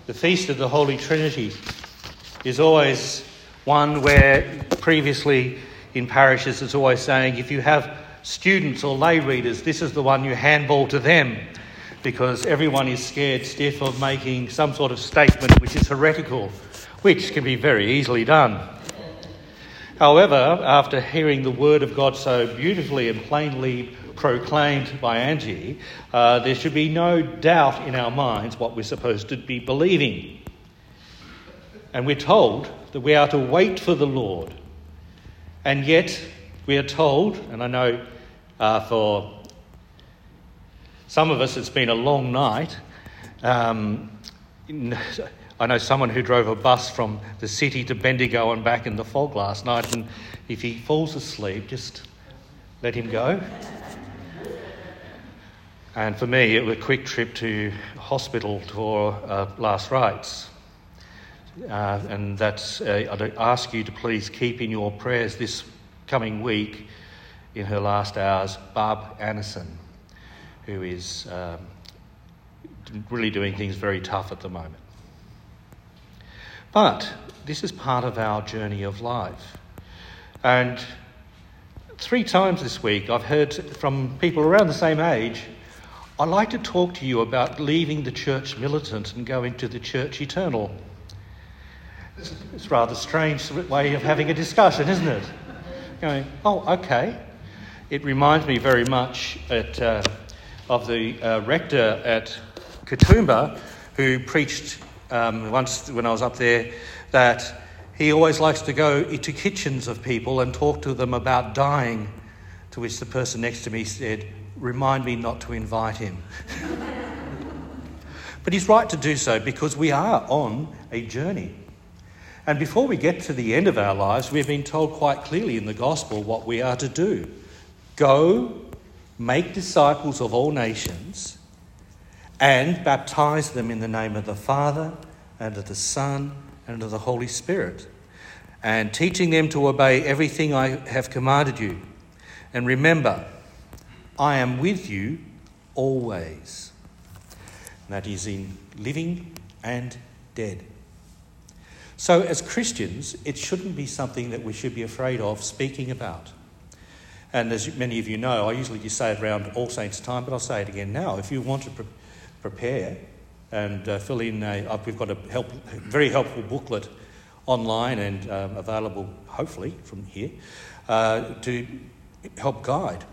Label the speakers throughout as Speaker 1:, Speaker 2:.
Speaker 1: The Feast of the Holy Trinity is always one where previously in parishes it's always saying if you have students or lay readers, this is the one you handball to them, because everyone is scared stiff of making some sort of statement which is heretical, which can be very easily done. However, after hearing the word of God so beautifully and plainly proclaimed by Angie, there should be no doubt in our minds what we're supposed to be believing. And we're told that we are to wait for the Lord. And yet we are told, and I know for some of us it's been a long night. I know someone who drove a bus from the city to Bendigo and back in the fog last night, and if he falls asleep, just let him go. And for me, it was a quick trip to hospital for last rites. And that's, I'd ask you to please keep in your prayers this coming week, in her last hours, Barb Anderson, who is really doing things very tough at the moment. But this is part of our journey of life. And 3 times this week I've heard from people around the same age, I'd like to talk to you about leaving the church militant and going to the church eternal. It's a rather strange way of having a discussion, isn't it? Going, oh, okay. It reminds me very much of the rector at Katoomba, who preached once when I was up there, that he always likes to go into kitchens of people and talk to them about dying, to which the person next to me said, remind me not to invite him. But he's right to do so, because we are on a journey. And before we get to the end of our lives, we've been told quite clearly in the gospel what we are to do. Go, make disciples of all nations, and baptize them in the name of the Father and of the Son and of the Holy Spirit, and teaching them to obey everything I have commanded you. And remember, I am with you always. And that is in living and dead. So as Christians, it shouldn't be something that we should be afraid of speaking about. And as many of you know, I usually just say it around All Saints' time, but I'll say it again now. If you want to prepare and fill in, we've got a very helpful booklet online and available, hopefully, from here, to help guide.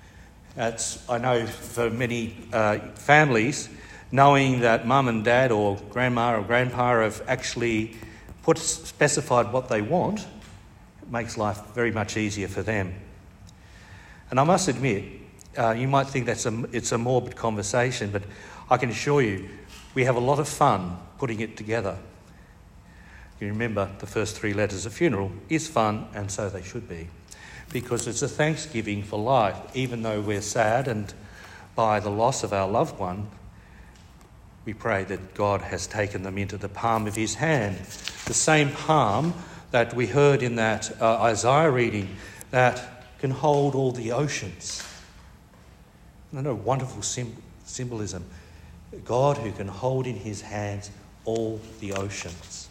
Speaker 1: I know for many families, knowing that mum and dad or grandma or grandpa have actually specified what they want, it makes life very much easier for them. And I must admit, you might think it's a morbid conversation, but I can assure you, we have a lot of fun putting it together. You remember the first 3 letters of funeral is fun, and so they should be, because it's a thanksgiving for life. Even though we're sad and by the loss of our loved one, we pray that God has taken them into the palm of his hand. The same palm that we heard in that Isaiah reading that can hold all the oceans. And a wonderful symbolism. God who can hold in his hands all the oceans.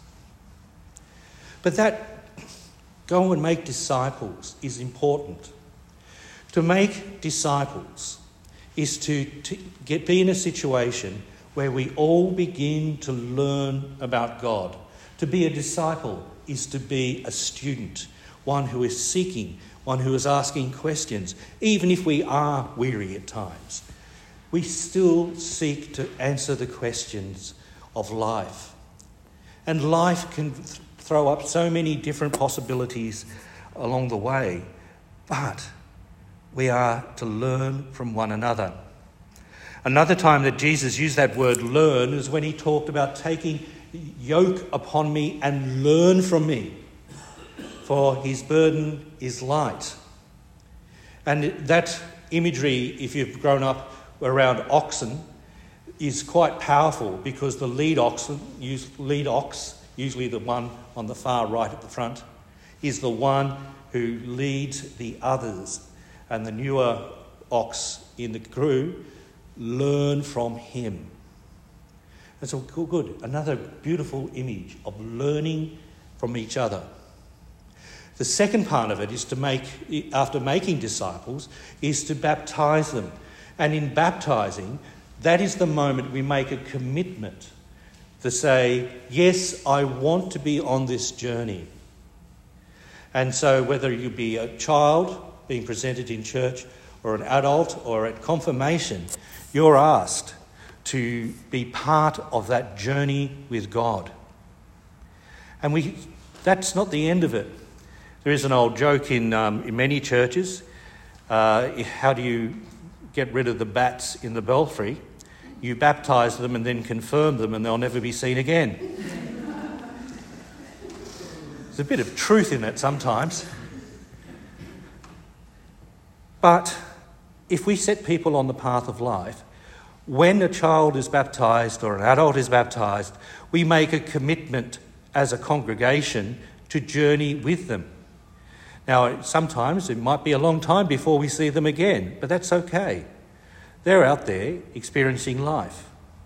Speaker 1: But that go and make disciples is important. To make disciples is to be in a situation where we all begin to learn about God. To be a disciple is to be a student, one who is seeking, one who is asking questions. Even if we are weary at times, we still seek to answer the questions of life. And life can throw up so many different possibilities along the way, but we are to learn from one another. Another time that Jesus used that word learn is when he talked about taking yoke upon me and learn from me, for his burden is light. And that imagery, if you've grown up around oxen, is quite powerful, because the lead ox, usually the one on the far right at the front, is the one who leads the others. And the newer ox in the crew learn from him. And so good, another beautiful image of learning from each other. The second part of it is after making disciples, is to baptise them. And in baptising, that is the moment we make a commitment to say, yes, I want to be on this journey. And so whether you be a child being presented in church or an adult or at confirmation, you're asked to be part of that journey with God. And that's not the end of it. There is an old joke in many churches. How do you get rid of the bats in the belfry? You baptise them and then confirm them and they'll never be seen again. There's a bit of truth in it sometimes. But if we set people on the path of life, when a child is baptised or an adult is baptised, we make a commitment as a congregation to journey with them. Now, sometimes it might be a long time before we see them again, but that's okay. They're out there experiencing life.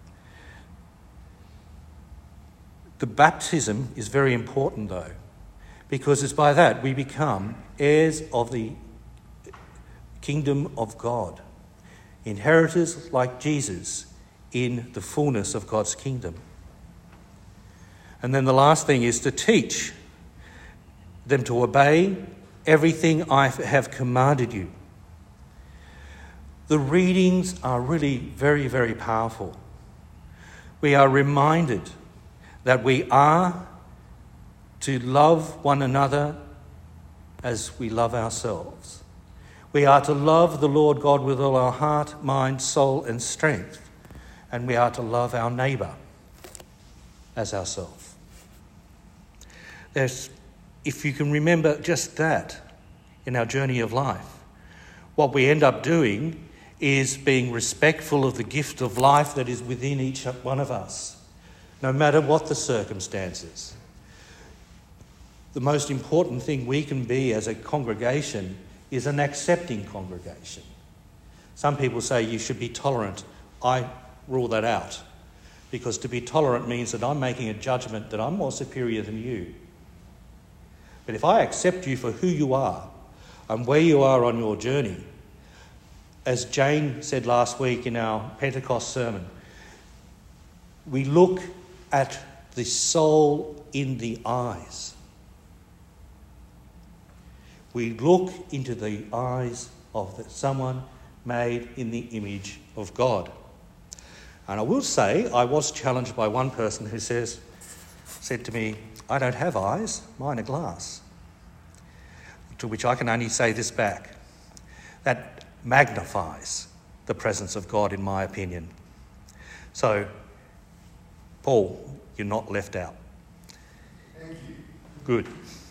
Speaker 1: The baptism is very important, though, because it's by that we become heirs of the kingdom of God, inheritors like Jesus in the fullness of God's kingdom. And then the last thing is to teach them to obey everything I have commanded you. The readings are really very, very powerful. We are reminded that we are to love one another as we love ourselves. We are to love the Lord God with all our heart, mind, soul and strength. And we are to love our neighbour as ourselves. If you can remember just that in our journey of life, what we end up doing is being respectful of the gift of life that is within each one of us, no matter what the circumstances. The most important thing we can be as a congregation is an accepting congregation. Some people say you should be tolerant. I rule that out, because to be tolerant means that I'm making a judgment that I'm more superior than you. But if I accept you for who you are and where you are on your journey, as Jane said last week in our Pentecost sermon, we look at the soul in the eyes. We look into the eyes of someone made in the image of God. And I will say, I was challenged by one person who said to me, I don't have eyes, mine are glass. To which I can only say this back. That magnifies the presence of God, in my opinion. So, Paul, you're not left out.
Speaker 2: Thank you.
Speaker 1: Good.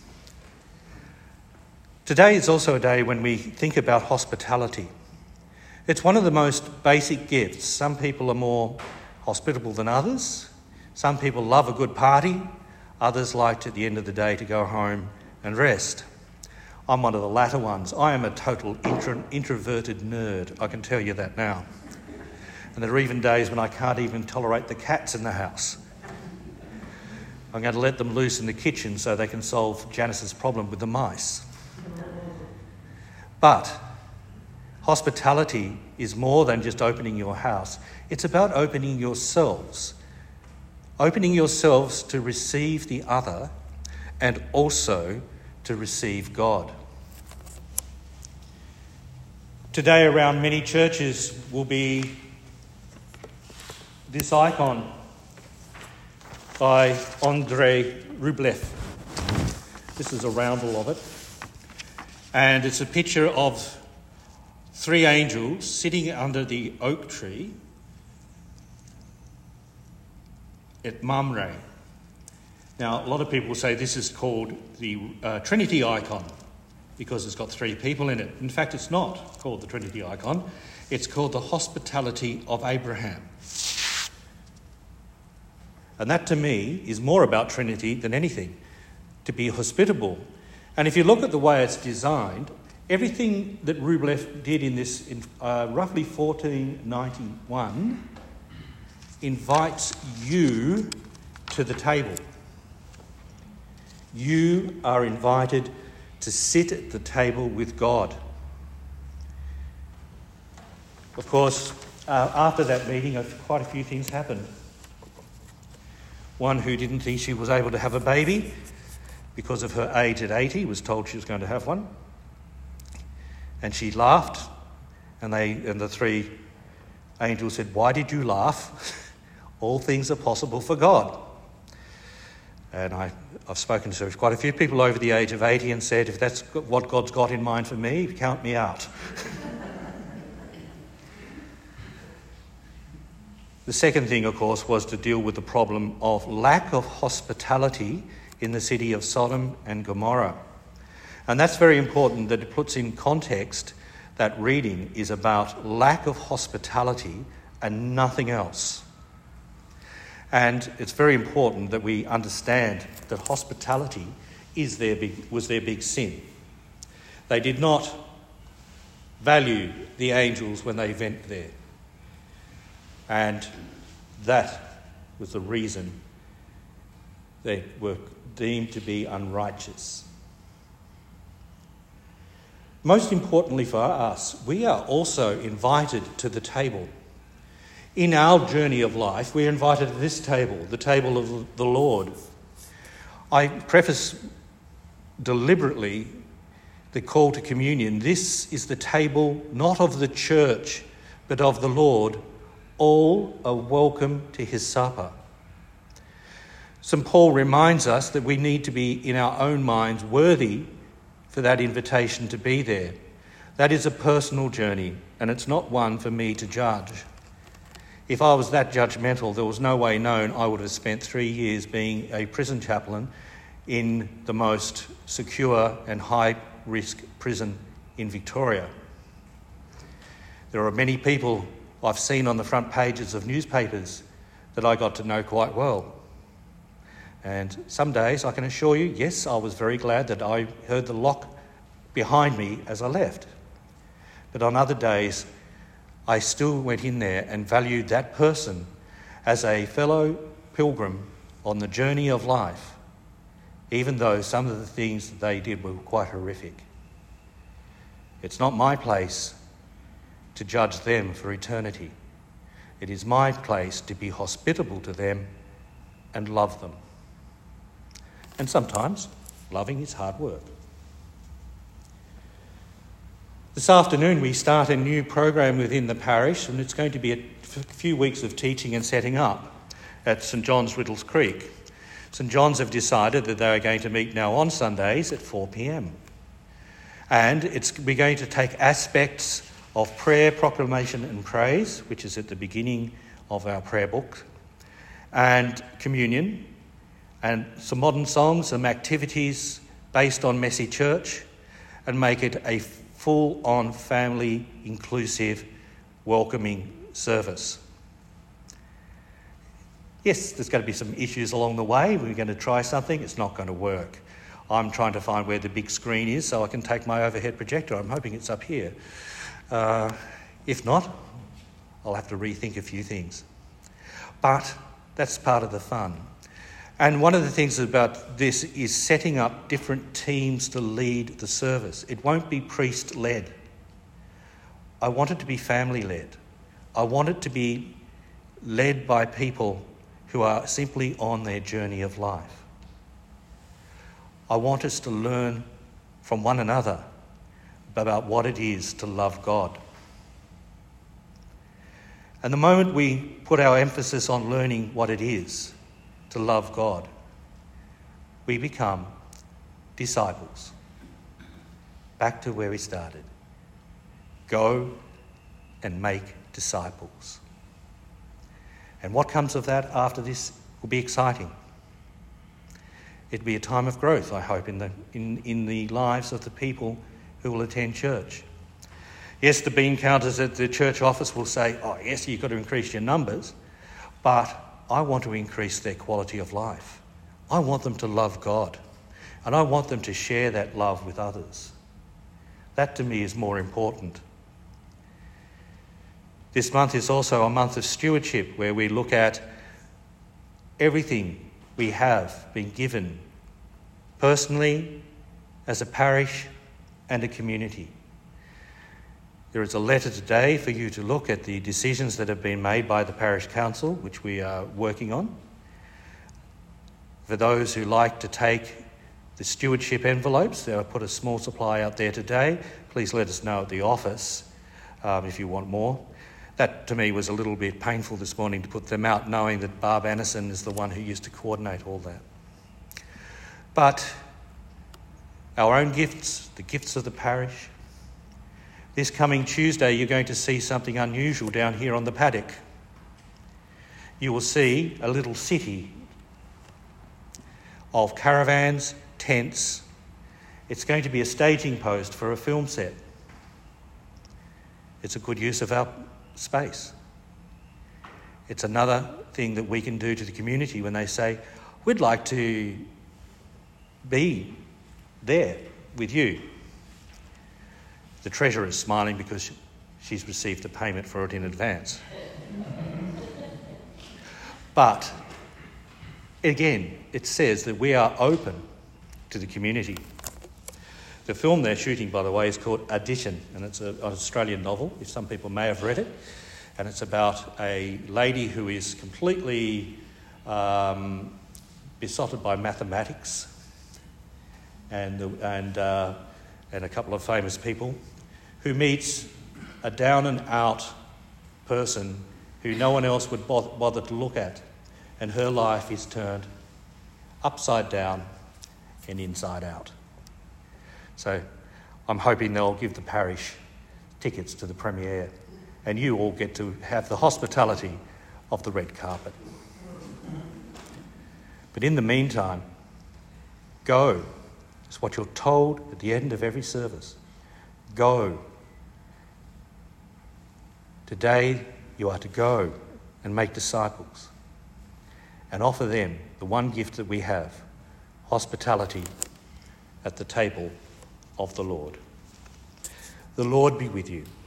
Speaker 1: Today is also a day when we think about hospitality. It's one of the most basic gifts. Some people are more hospitable than others. Some people love a good party. Others like, at the end of the day, to go home and rest. I'm one of the latter ones. I am a total introverted nerd, I can tell you that now. And there are even days when I can't even tolerate the cats in the house. I'm going to let them loose in the kitchen so they can solve Janice's problem with the mice. But hospitality is more than just opening your house. It's about opening yourselves. Opening yourselves to receive the other and also to receive God. Today around many churches will be this icon by Andrei Rublev. This is a roundel of it. And it's a picture of 3 angels sitting under the oak tree at Mamre. Now, a lot of people say this is called the Trinity icon because it's got 3 people in it. In fact, it's not called the Trinity icon. It's called the Hospitality of Abraham. And that, to me, is more about Trinity than anything, to be hospitable. And if you look at the way it's designed, everything that Rublev did in this, roughly 1491, invites you to the table. You are invited to sit at the table with God. Of course, after that meeting, quite a few things happened. One who didn't think she was able to have a baby because of her age at 80 was told she was going to have one. And she laughed, and the three angels said, "Why did you laugh? All things are possible for God." And I've spoken to quite a few people over the age of 80 and said, if that's what God's got in mind for me, count me out. The second thing, of course, was to deal with the problem of lack of hospitality in the city of Sodom and Gomorrah. And that's very important that it puts in context that reading is about lack of hospitality and nothing else. And it's very important that we understand that hospitality was their big sin. They did not value the angels when they went there. And that was the reason they were deemed to be unrighteous. Most importantly for us, we are also invited to the table. In our journey of life, we're invited to this table, the table of the Lord. I preface deliberately the call to communion. This is the table not of the church, but of the Lord. All are welcome to his supper. St. Paul reminds us that we need to be in our own minds worthy for that invitation to be there. That is a personal journey, and it's not one for me to judge. If I was that judgmental, there was no way known I would have spent 3 years being a prison chaplain in the most secure and high-risk prison in Victoria. There are many people I've seen on the front pages of newspapers that I got to know quite well. And some days, I can assure you, yes, I was very glad that I heard the lock behind me as I left. But on other days, I still went in there and valued that person as a fellow pilgrim on the journey of life, even though some of the things that they did were quite horrific. It's not my place to judge them for eternity. It is my place to be hospitable to them and love them. And sometimes loving is hard work. This afternoon we start a new program within the parish, and it's going to be a few weeks of teaching and setting up at St John's Riddles Creek. St John's have decided that they are going to meet now on Sundays at 4 p.m. And we're going to take aspects of prayer, proclamation and praise, which is at the beginning of our prayer book, and communion, and some modern songs, some activities based on Messy Church, and make it a full-on family, inclusive, welcoming service. Yes, there's going to be some issues along the way. We're going to try something. It's not going to work. I'm trying to find where the big screen is so I can take my overhead projector. I'm hoping it's up here. If not, I'll have to rethink a few things. But that's part of the fun. And one of the things about this is setting up different teams to lead the service. It won't be priest-led. I want it to be family-led. I want it to be led by people who are simply on their journey of life. I want us to learn from one another about what it is to love God. And the moment we put our emphasis on learning what it is to love God, we become disciples. Back to where we started. Go and make disciples. And what comes of that after this will be exciting. It'll be a time of growth, I hope, in the lives of the people who will attend church. Yes, the bean counters at the church office will say, oh yes, you've got to increase your numbers, but I want to increase their quality of life. I want them to love God, and I want them to share that love with others. That to me is more important. This month is also a month of stewardship, where we look at everything we have been given personally, as a parish and a community. There is a letter today for you to look at the decisions that have been made by the parish council, which we are working on. For those who like to take the stewardship envelopes, I put a small supply out there today. Please let us know at the office if you want more. That to me was a little bit painful this morning to put them out, knowing that Barb Anderson is the one who used to coordinate all that. But our own gifts, the gifts of the parish. This coming Tuesday, you're going to see something unusual down here on the paddock. You will see a little city of caravans, tents. It's going to be a staging post for a film set. It's a good use of our space. It's another thing that we can do to the community when they say, we'd like to be there with you. The treasurer is smiling because she's received a payment for it in advance. But again, it says that we are open to the community. The film they're shooting, by the way, is called Addition, and it's an Australian novel, if some people may have read it. And it's about a lady who is completely besotted by mathematics and a couple of famous people, who meets a down-and-out person who no one else would bother to look at, and her life is turned upside down and inside out. So I'm hoping they'll give the parish tickets to the premiere, and you all get to have the hospitality of the red carpet. But in the meantime, go. It's what you're told at the end of every service. Go. Today you are to go and make disciples and offer them the one gift that we have, hospitality at the table of the Lord. The Lord be with you.